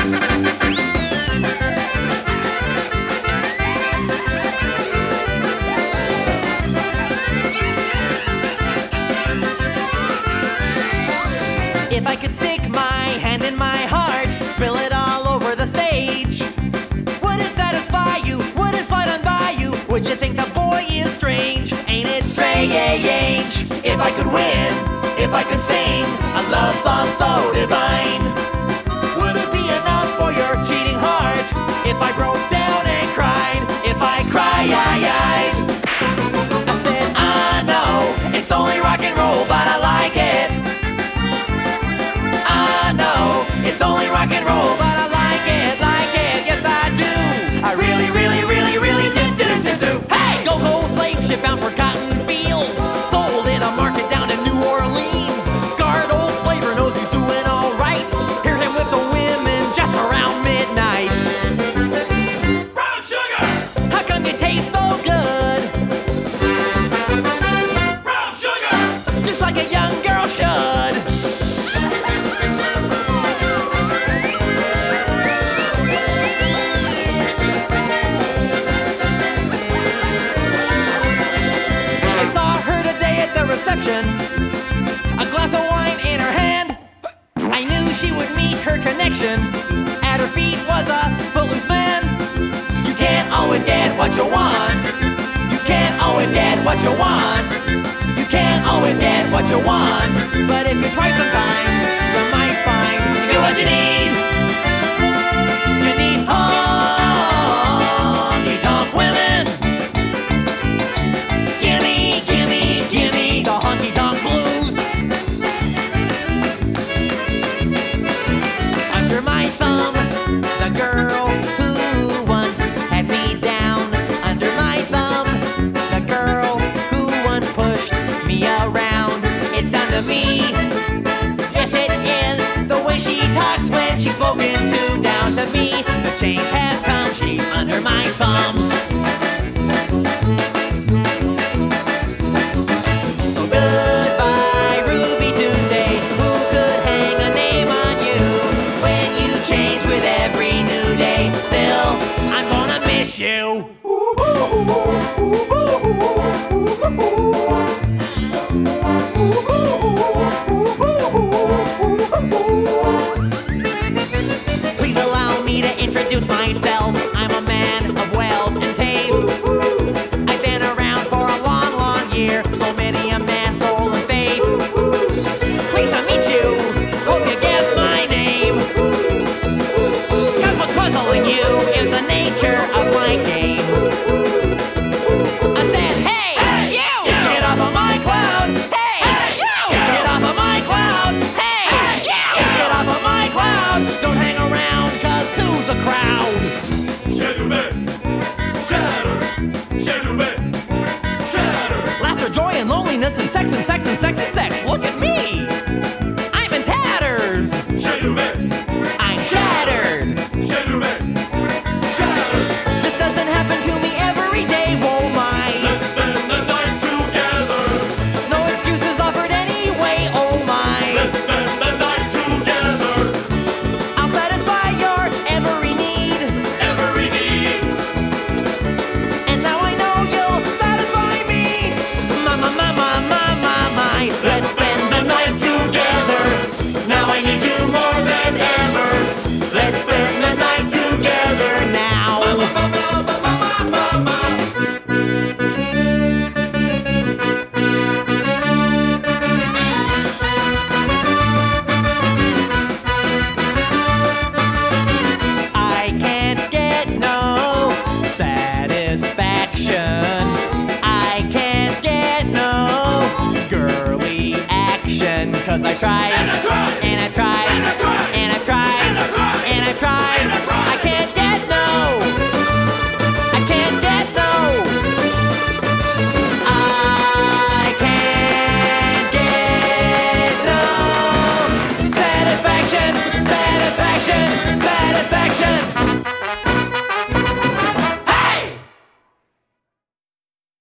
If I could stick my hand in my heart, spill it all over the stage, would it satisfy you? Would it slide on by you? Would you think the boy is strange? Ain't it strange? If I could win, if I could sing a love song so divine, would it be enough for your cheating heart if I broke down and cried? If I cried, I said, I know it's only rock and roll, but I like it. I know it's only rock and roll, but I like it, yes I do. I really do. Hey! Go slave ship bound for cotton fields, sold in a market down in New Orleans. Scarred old slaver knows he's doing all right. Hear him with the women just around midnight. Brown sugar! How come you taste so good? Brown sugar! Just like a young girl should. Reception, a glass of wine in her hand. I knew she would meet her connection. At her feet was a footloose man. You can't always get what you want. You can't always get what you want. You can't always get what you want. But if you try sometimes, you might find you get what you need. You need honky-tonk women. The honky-tonk blues. Under my thumb, the girl who once had me down. Under my thumb, the girl who once pushed me around. It's down to me. Yes, it is. The way she talks when she's spoken to, down to me. The change has come. She's under my thumb. You. Please allow me to introduce myself. I'm a man of wealth and taste. I've been around for a long year, so many a man's soul and faith. Pleased to meet you. Hope you guessed my name. 'Cause what's puzzling you is the nature of my game. I said, hey, you! Get off of my cloud! Hey, you! Get off of my cloud! Hey, you! Get off of my cloud! Don't hang around, 'cause two's a crowd. Shatter! Laughter, joy, and loneliness, and sex, and sex, and sex, and sex. Look at me! I'm in tatters! I'm shattered! This doesn't happen to me every day, whoa my. Let's spend the night together. No excuses offered anyway, oh my. Let's spend the night together. I'll satisfy your every need. And now I know you'll satisfy me. My. Let's spend the night together. Now I need you more than ever. Let's spend the night together now. I can't get no satisfaction. I can't get no girly action, 'cause I tried. And I tried.